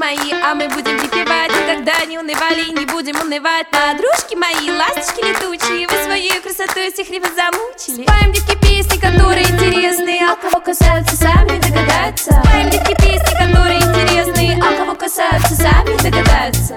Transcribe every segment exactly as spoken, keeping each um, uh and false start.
мои, а мы будем припевать. Никогда не унывали и не будем унывать. Подружки мои, ласточки летучие, вы своей красотой всех ребят замучили. Спаем детки песни, которые интересны, а кого касаются, сами догадаются. Спаем детки песни, которые интересны, а кого касаются, сами догадаются.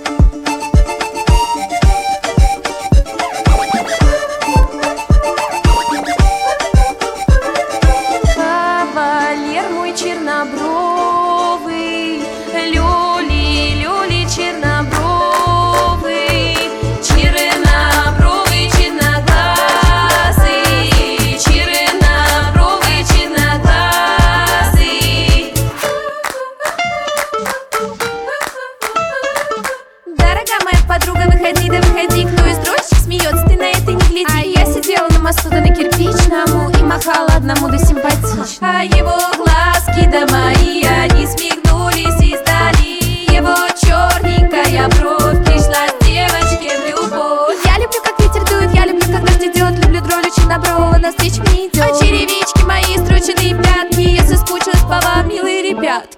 Кавалер мой чернобровый, люли, люли чернобровый, чернобровый, черноглазый, чернобровый, черноглазый. Дорогая моя подруга, выходи, да выходи, кто из дрочек смеется, ты на это не гляди. А я сидела на мосту да на кирпичному и махала одному да симпатично. А его глазки да мои, они смигнулись и сдали. Его черненькая бровь пришла с девочки в любовь. Я люблю, как ветер дует, я люблю, как дождь идет, люблю дролю чернобрового, навстречу мне идет. А черевички мои, строченные пятки, я соскучилась по вам, милые ребятки.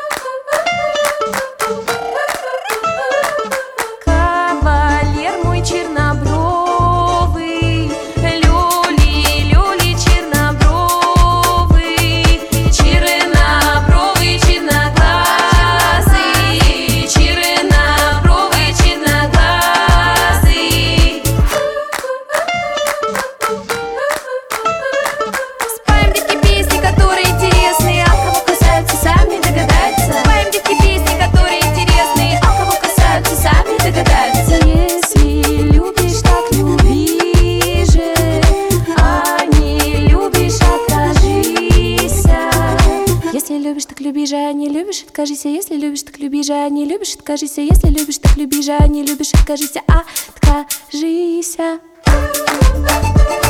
Кавалер мой чернобровый, люли, люли чернобровый, чернобровый, черноглазый, чернобровый, черноглазый. Спаем детки песни, которые интересны, а кого касаются, сами догадаются. Спаем детки песни, которые интересны, а кого касаются, сами догадаются. Если любишь, так люби же, а не любишь, откажись. Если любишь, так люби же, а не любишь, откажись. Если любишь, так люби же, а не любишь, откажись. Если любишь, так люби же, а не любишь, откажись. Откажись.